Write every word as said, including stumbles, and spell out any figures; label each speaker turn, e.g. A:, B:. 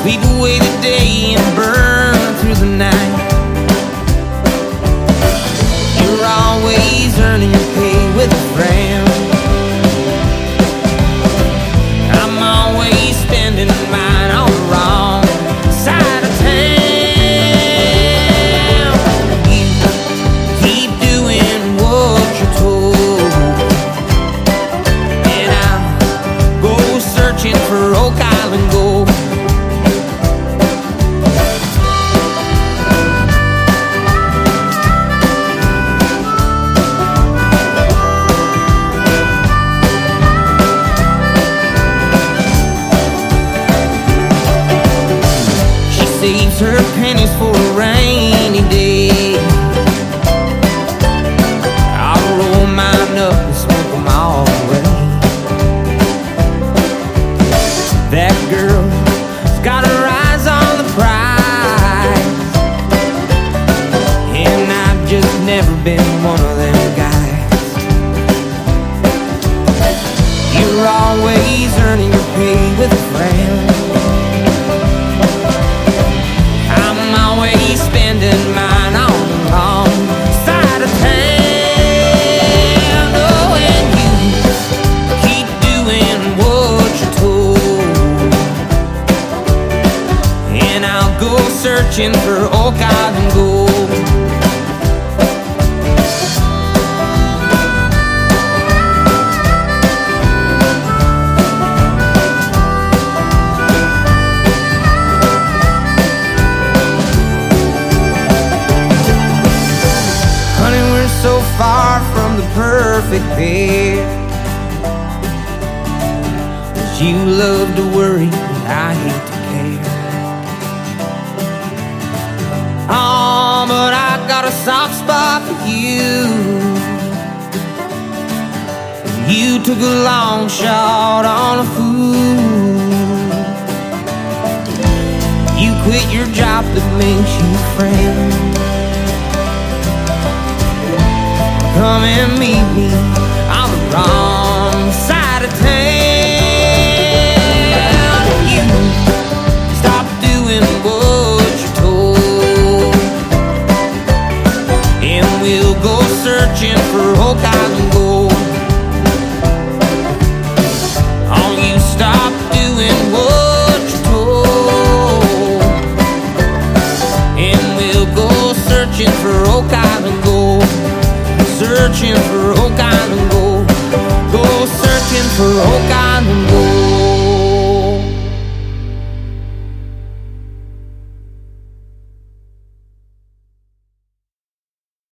A: Sweep away the day and burn through the night. You're always earning your pay with a friend. I'm always spending mine on the wrong side of town. You keep doing what you're told, and I'll go searching for Oak Island gold. Saves her pennies for a rainy day. I'll roll mine up and smoke them all away. That girl's got her eyes on the prize, and I've just never been one of them guys. You're always earning your pay with a friend. Spending mine on the wrong side of town. Oh, and you keep doing what you're told, and I'll go searching for Oak Island gold. So far from the perfect pair, 'cause you love to worry and I hate to care. Oh, but I got a soft spot for you. You took a long shot on a fool. You quit your job that makes you a friend. Come and meet me on the wrong side of town. You stop doing what you're told, and we'll go searching for Oak Island gold. Oh, you stop doing what you're told, and we'll go searching for Oak Island gold. Searching for Oak Island gold. Go searching for Oak Island gold.